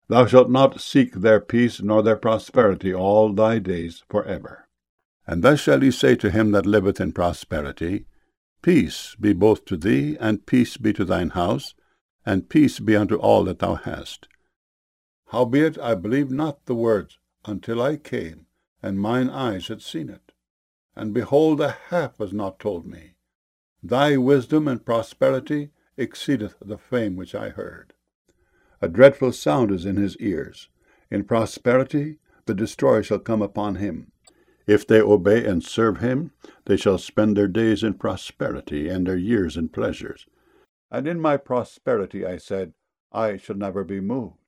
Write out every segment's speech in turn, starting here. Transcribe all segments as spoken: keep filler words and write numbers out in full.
Thou shalt not seek their peace nor their prosperity all thy days for ever. And thus shall ye say to him that liveth in prosperity, Peace be both to thee, and peace be to thine house, and peace be unto all that thou hast. Howbeit I believed not the words until I came, and mine eyes had seen it. And behold, the half was not told me. Thy wisdom and prosperity exceedeth the fame which I heard. A dreadful sound is in his ears. In prosperity the destroyer shall come upon him. If they obey and serve him, they shall spend their days in prosperity, and their years in pleasures. And in my prosperity, I said, I shall never be moved.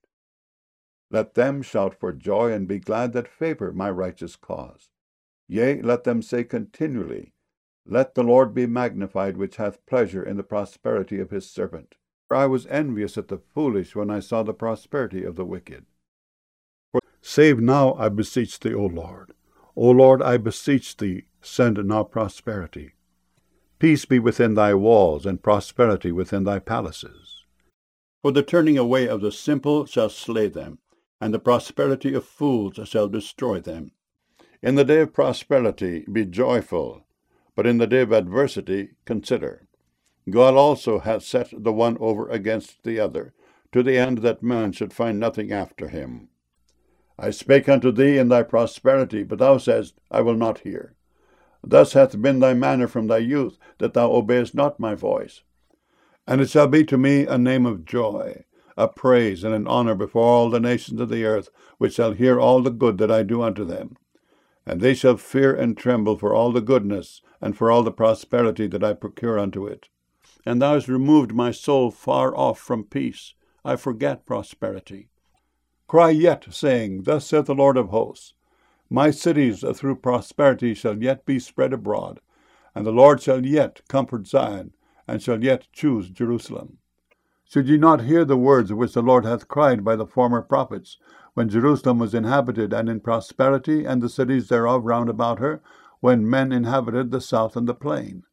Let them shout for joy, and be glad that favor my righteous cause. Yea, let them say continually, Let the Lord be magnified, which hath pleasure in the prosperity of his servant. For I was envious at the foolish when I saw the prosperity of the wicked. For save now, I beseech thee, O Lord. O Lord, I beseech thee, send now prosperity. Peace be within thy walls, and prosperity within thy palaces. For the turning away of the simple shall slay them, and the prosperity of fools shall destroy them. In the day of prosperity be joyful, but in the day of adversity consider. God also hath set the one over against the other, to the end that man should find nothing after him. I spake unto thee in thy prosperity, but thou saidst, I will not hear. Thus hath been thy manner from thy youth, that thou obeyest not my voice. And it shall be to me a name of joy, a praise and an honor before all the nations of the earth, which shall hear all the good that I do unto them. And they shall fear and tremble for all the goodness, and for all the prosperity that I procure unto it. And thou hast removed my soul far off from peace. I forget prosperity. Cry yet, saying, Thus saith the Lord of hosts, My cities through prosperity shall yet be spread abroad, and the Lord shall yet comfort Zion, and shall yet choose Jerusalem. Should ye not hear the words which the Lord hath cried by the former prophets, when Jerusalem was inhabited and in prosperity, and the cities thereof round about her, when men inhabited the south and the plain?